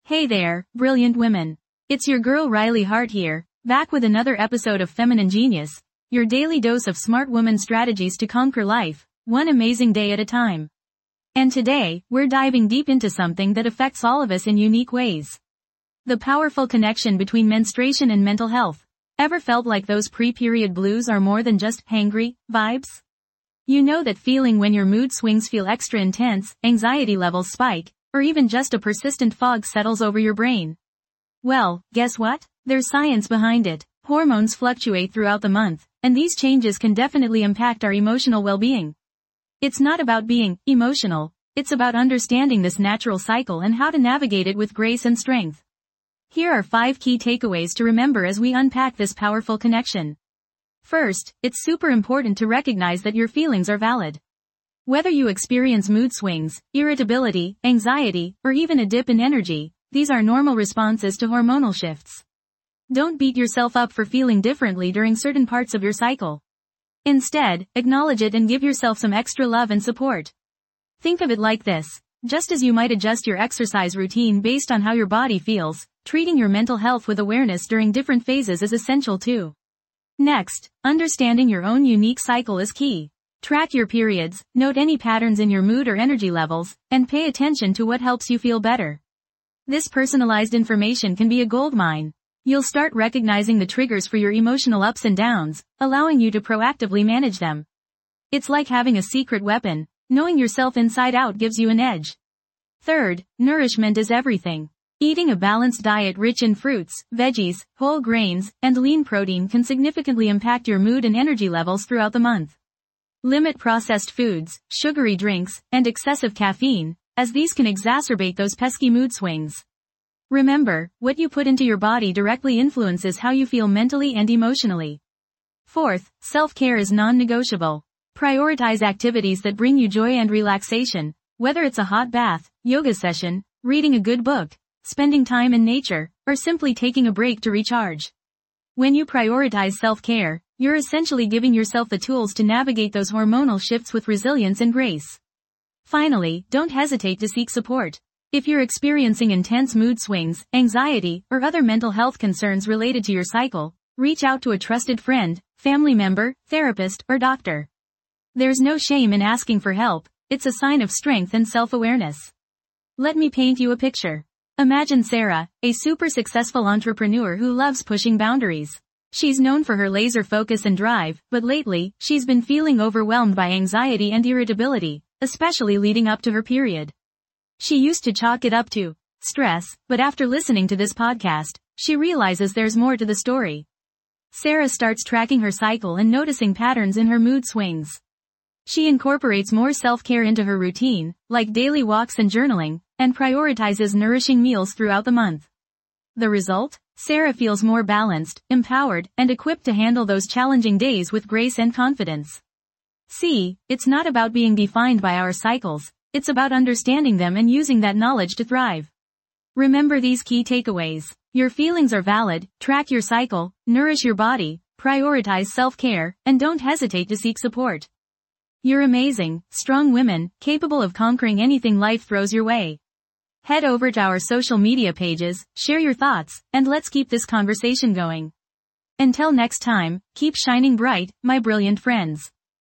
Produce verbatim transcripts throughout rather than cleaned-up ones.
Hey there, brilliant women. It's your girl Riley Hart here, back with another episode of Feminine Genius, your daily dose of smart woman strategies to conquer life, one amazing day at a time. And today, we're diving deep into something that affects all of us in unique ways. The powerful connection between menstruation and mental health. Ever felt like those pre-period blues are more than just hangry vibes? You know that feeling when your mood swings feel extra intense, anxiety levels spike, or even just a persistent fog settles over your brain. Well, guess what? There's science behind it. Hormones fluctuate throughout the month, and these changes can definitely impact our emotional well-being. It's not about being emotional, it's about understanding this natural cycle and how to navigate it with grace and strength. Here are five key takeaways to remember as we unpack this powerful connection. First, it's super important to recognize that your feelings are valid. Whether you experience mood swings, irritability, anxiety, or even a dip in energy, these are normal responses to hormonal shifts. Don't beat yourself up for feeling differently during certain parts of your cycle. Instead, acknowledge it and give yourself some extra love and support. Think of it like this. Just as you might adjust your exercise routine based on how your body feels, treating your mental health with awareness during different phases is essential too. Next, understanding your own unique cycle is key. Track your periods, note any patterns in your mood or energy levels, and pay attention to what helps you feel better. This personalized information can be a goldmine. You'll start recognizing the triggers for your emotional ups and downs, allowing you to proactively manage them. It's like having a secret weapon. Knowing yourself inside out gives you an edge. Third, nourishment is everything. Eating a balanced diet rich in fruits, veggies, whole grains, and lean protein can significantly impact your mood and energy levels throughout the month. Limit processed foods, sugary drinks, and excessive caffeine, as these can exacerbate those pesky mood swings. Remember, what you put into your body directly influences how you feel mentally and emotionally. Fourth, self-care is non-negotiable. Prioritize activities that bring you joy and relaxation, whether it's a hot bath, yoga session, reading a good book, spending time in nature, or simply taking a break to recharge. When you prioritize self-care, you're essentially giving yourself the tools to navigate those hormonal shifts with resilience and grace. Finally, don't hesitate to seek support. If you're experiencing intense mood swings, anxiety, or other mental health concerns related to your cycle, reach out to a trusted friend, family member, therapist, or doctor. There's no shame in asking for help. It's a sign of strength and self-awareness. Let me paint you a picture. Imagine Sarah, a super successful entrepreneur who loves pushing boundaries. She's known for her laser focus and drive, but lately, she's been feeling overwhelmed by anxiety and irritability, especially leading up to her period. She used to chalk it up to stress, but after listening to this podcast, she realizes there's more to the story. Sarah starts tracking her cycle and noticing patterns in her mood swings. She incorporates more self-care into her routine, like daily walks and journaling, and prioritizes nourishing meals throughout the month. The result? Sarah feels more balanced, empowered, and equipped to handle those challenging days with grace and confidence. See, it's not about being defined by our cycles, it's about understanding them and using that knowledge to thrive. Remember these key takeaways. Your feelings are valid, track your cycle, nourish your body, prioritize self-care, and don't hesitate to seek support. You're amazing, strong women, capable of conquering anything life throws your way. Head over to our social media pages, share your thoughts, and let's keep this conversation going. Until next time, keep shining bright, my brilliant friends.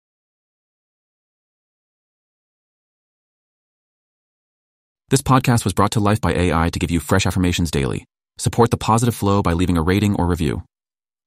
This podcast was brought to life by A I to give you fresh affirmations daily. Support the positive flow by leaving a rating or review.